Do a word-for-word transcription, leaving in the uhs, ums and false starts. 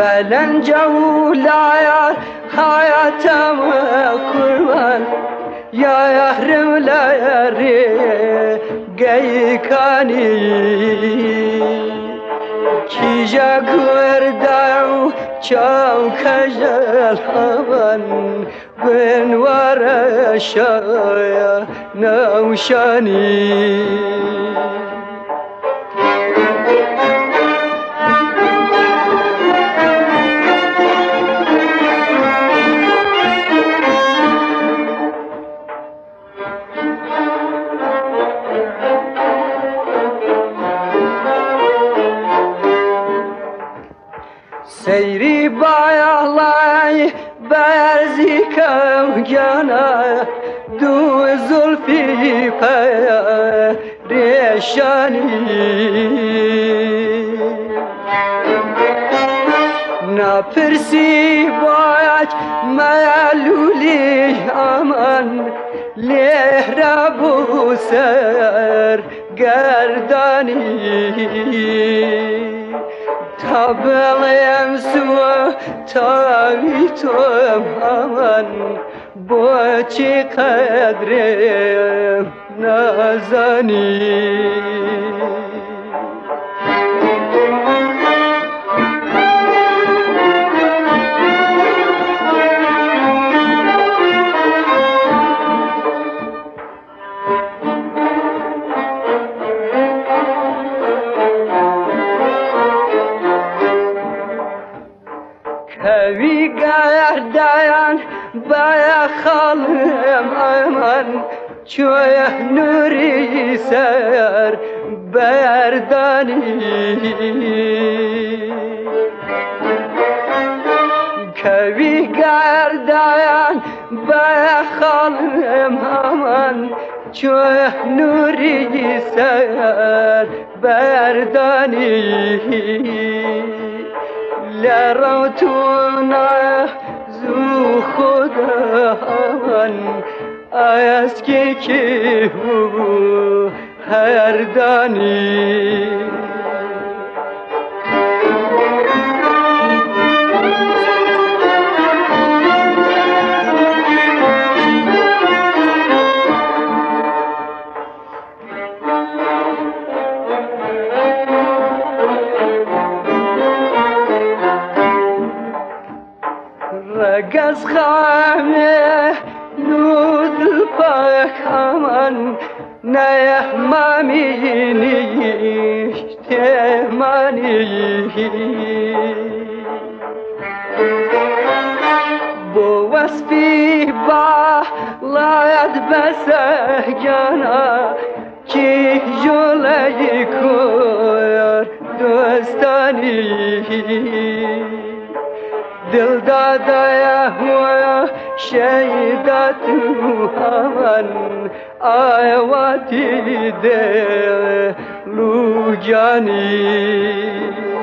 بلن جولایا حیاتم قربان یا یارم لاری گی کانی کی جا گرداو چاو کجل همان بنوار شایا نوشانی سیری بایالای برزی کم جانا دو زلفی پریشانی نپرسی باید معلولی امان لهر بو سر گردانی تابلیم سوا تاوی توم همان با چی قدرم نازانی کوی گردان بایا خالم امان چوی نوری سر بردانی کوی گردان بایا خالم امان چوی نوری سر بردانی لراتونا زو خدا من آیست که که هر دانی رگز خامه نود پاک همان نه مامی نیشت مانی بو وصفی با لاید بسه جانا کی جلوی کار دوستانی دل دادا هوا شیدا تو همان آیواتی دل لو جانی